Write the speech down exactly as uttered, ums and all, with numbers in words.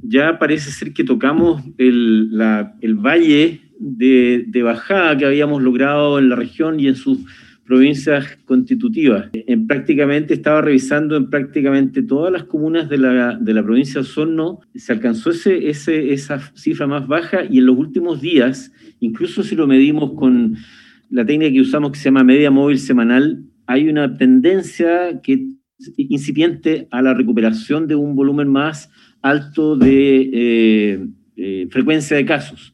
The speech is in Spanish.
ya parece ser que tocamos el, la, el valle de, de bajada que habíamos logrado en la región y en sus provincias constitutivas. En prácticamente, estaba revisando en prácticamente todas las comunas de la, de la provincia de Osorno, se alcanzó ese, ese, esa cifra más baja, y en los últimos días, incluso si lo medimos con la técnica que usamos que se llama media móvil semanal, hay una tendencia que incipiente a la recuperación de un volumen más alto de eh, eh, frecuencia de casos.